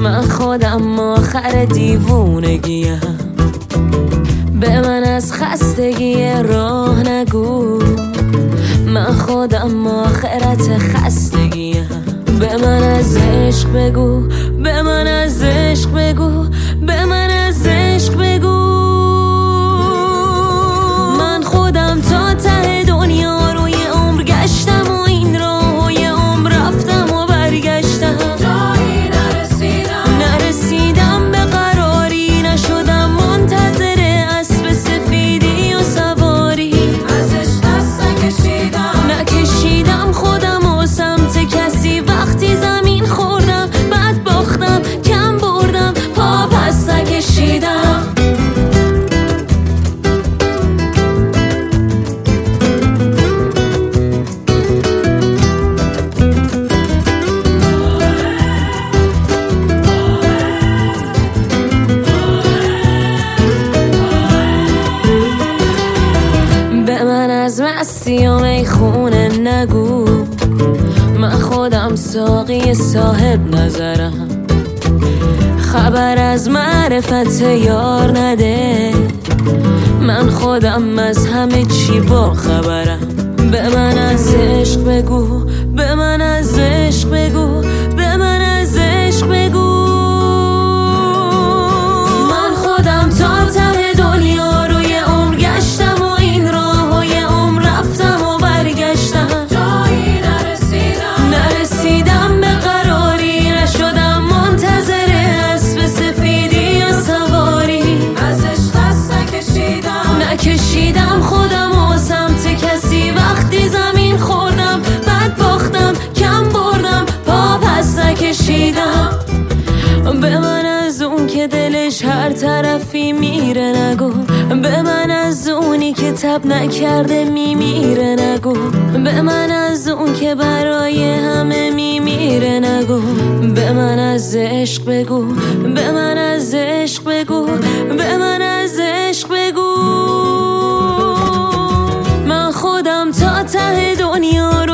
من خودم آخر دیوونگیم، به من از خستگی راه نگو. من خودم آخرت خستگیم، به من از عشق بگو، به من از عشق بگو، به من از عشق بگو. من خودم تا ته دنیا رو یه عمر گشتم و این راه و یه عمر رفتم و برگشتم، جایی نرسیدم به قراری، نشدم منتظر اسب سفیدی و سواری. ازش دست نکشیدم خودم و سمت کسی، وقتی زمین خوردم بعد باختم، کم بردم پا پس نکشیدم. به من از مستی و میخونه نگو، من خودم ساقی صاحب نظرم. خبر از معرفت یار نده، من خودم از همه چی با خبرم. به من از عشق بگو، به من از عشق بگو، به من از عشق بگو. من خودم تا ته دنیا رو یه عمر گشتم و این راه و یه عمر رفتم و برگشتم، جایی نرسیدم به قراری، نشدم منتظر اسب سفیدی و سواری. ازش دست نکشیدم خودم و سمت کسی، وقتی زمین خوردم بعد باختم، کم بردم پا پس نکشیدم. به من از اون که دلش هر طرفی میره نگو، به من از اونی که تب نکرده میمیره نگو، به من از اون که برای همه میمیره نگو. به من از عشق بگو، به من از عشق بگو، به من از عشق بگو. من خودم تا ته دنیا رو